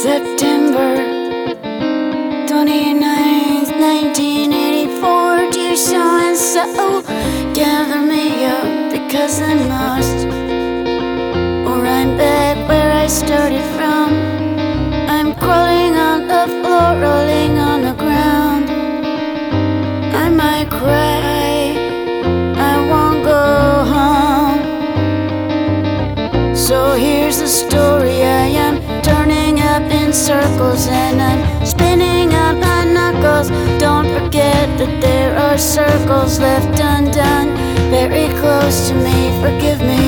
September 29th, 1984. Dear so-and-so, gather me up because I must, or I'm back where I started from. I'm crawling on the floor, rolling on the ground. I might cry, I won't go home. So here's the story. I am turning up in circles and I'm spinning up my knuckles. Don't forget that there are circles left undone, very close to me. Forgive me.